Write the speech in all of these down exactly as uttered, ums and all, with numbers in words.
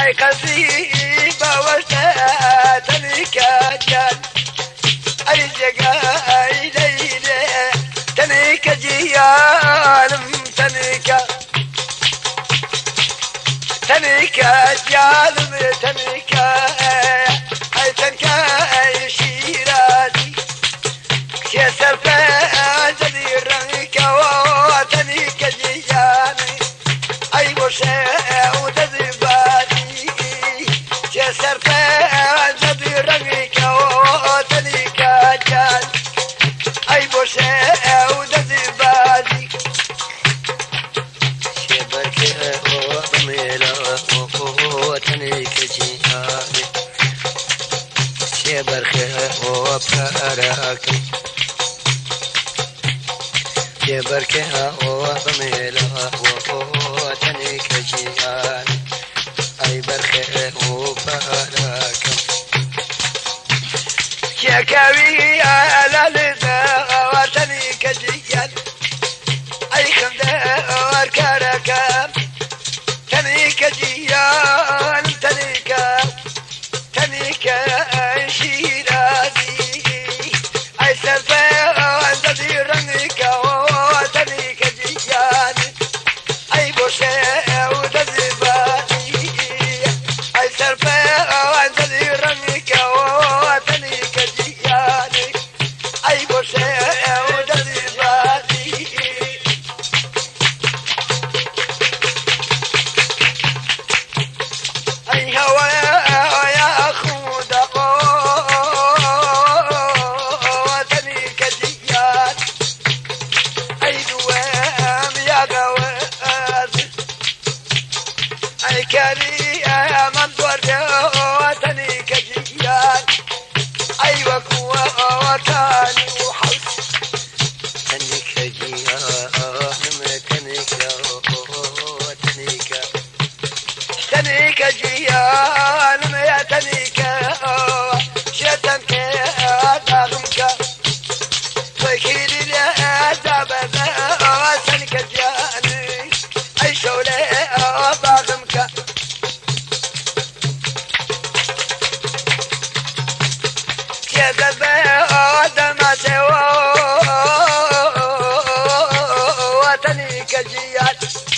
أي قصيبة وشتاتني كجان أي جقاي ليلة تنيك جيالم تنيك تنيك جيالم تنيك أي تنك أي شيراتي كسر فاجدي رنك وتنيك جيالي أي وشاء وتذباتي كسر فاجدي رنك وتنيك جيالي أي وشاء وتذباتي شبك وضميلا وتنيك جيالي شبرخ وبكارك شبركها وضميلها وتنيك جيال أي برخ وبكارك شكاوي على لذا وتنيك جيال أي خمدة وكارك تنيك جيال تنيك تنيك شيرازي أي سلفة وانزدي رنك وتنيك جياني أي بوشة وتذباني أي سلفة وانزدي رنك وتنيك جياني أي بوشة وتذباني أي هوا كاري من دور وتنيك جيان أيوة قوة وكاني وحس تنيك جيان تنيك تنيك تنيك جيان يا تنيك شتنك داغمك وكيل يا دابا تنيك جياني أي شولة باغمك وتنيك جيال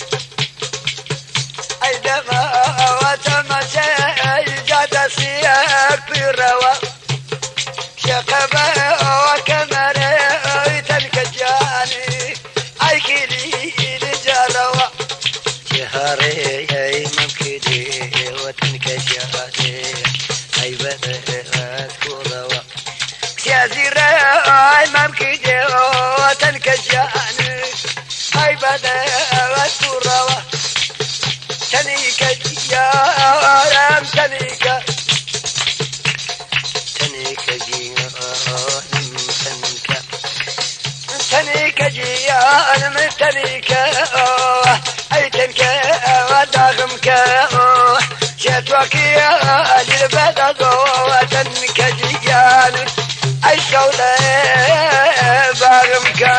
أي دماء وتمشي جاد سياك بالروا شقبة وكمري تنك جاني أي كلي لجاروا شهري أي ممكدي وتنك جاني أي بدأت كوروا سيازيرة أي ممكدي وتنك جاني أي بدأت كوروا تنيك جيالم تنيك تنيك جيالم تنيك تنيك جيالم تنيك أي تنك وداغمك شتوك يا للبدد وتنك جيالم أي شولة باغمك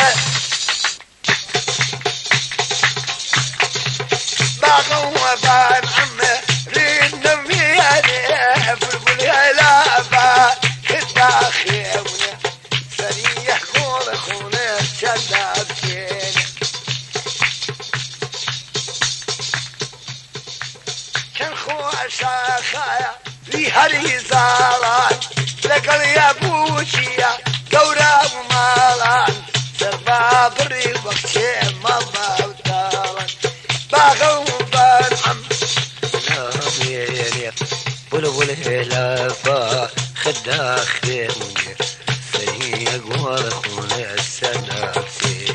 باغم وبان عمه رين نمياني بلبل هلابا كتا خيمنا سريح خور خونه شداب كيني كان خو شاخايا في هري زالان لقل يا بوشيا دورا ومالان سربا بري وقتي ماما وتالان باغم وبان عم نامي بلبل هلابا خدا خيمنا سريح خور خونه شداب كيني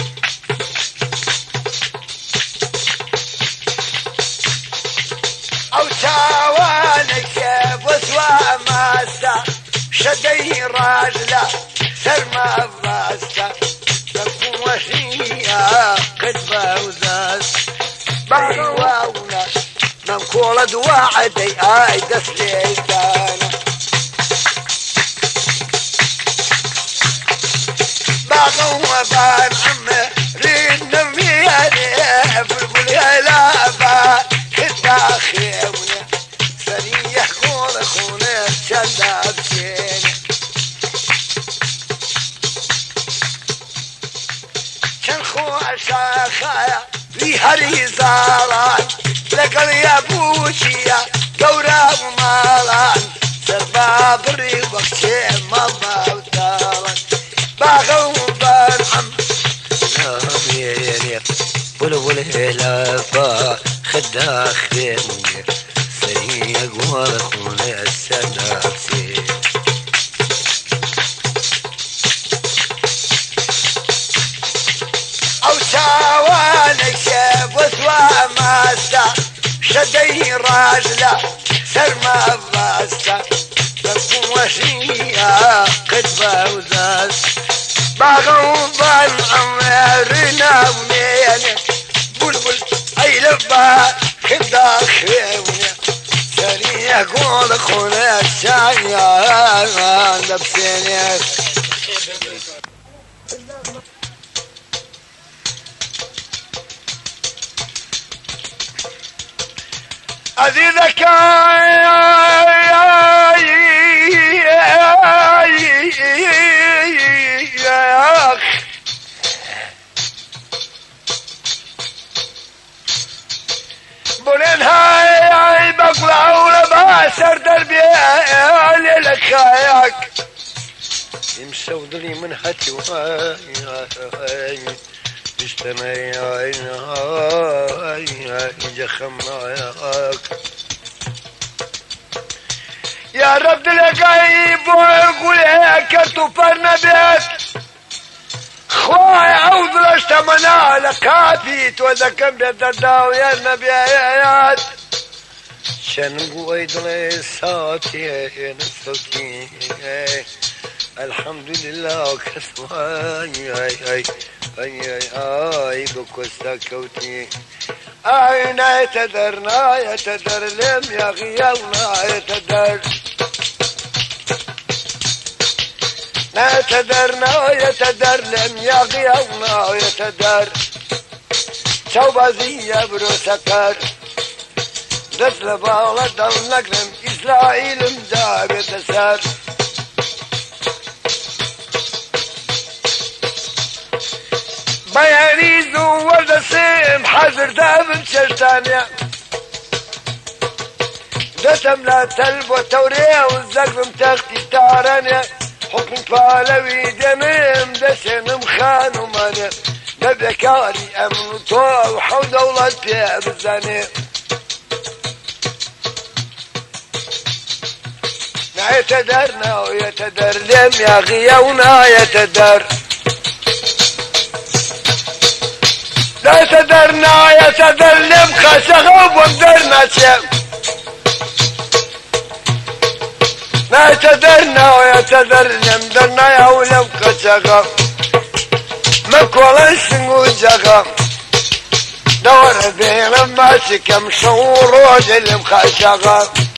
أو تاوانك بسوا ماسا شدي راجلا سرما فاسا تكون وحيا كتبا وزاز بيواونا نمكولا دواعدي آي دسليتانا باغو وبان عمه رين نمياني بلبل هلابا كتا خيمنا مالان لەگەڵ یابووچیە گەورە و ماڵان سەربابڕی وەکچێ مەڵاوتاڵان باغە و بەرحەم ولول هلافا خدا خيمي سريق ورخوني السنافسي أو ساوانك شاف وسوا ماستا شدي راجلا سرما فاستا تكون وشيا قدبا وزاز باغوا بان عمرنا ونيني بلبل اي لبا خدا خيوني سريع قول خونا الشايا لبسيني عزيزك بولين هاي بقلع ولا بسر دربي علي لك خايك يمشي ودري من هاتي وهاي اشتمي هاي جخم معاك يا رب دلقايب ويقول هيك تفرنا بيت خواي عوض لاشتمنا لكافيت وذا كم بيتداو يا النبيات شنقو ايضا ساتي نسوكي الحمد لله كسواي اي اي اي اي اي بكوستا كوتي اين يتدرنا يتدر لم يا غيالنا يتدر يتدرنا يتدر لم يا غيالنا يتدر شوبازي برو سكر دس لبالا دل نقرم إسرائيل مداب يتسر بياني زور دسيم حذر دابن ششتانيا دسم لا تلب وتوريه والزقم تختي تارانيا حكم فالوي دميم دسم خان ومانيا نبكاري امن طوع وحو دولة فيها بالزاني يتدرنا ويتدر لم يا غيونا يتدر لا يتدرنا يتدر لم خشغب وقدرنا شم لا يتدرنا ويتدر لم درنا يا ولم خشغب مكولا شنو جغم دور بين ماسك مشور وجل مخشغب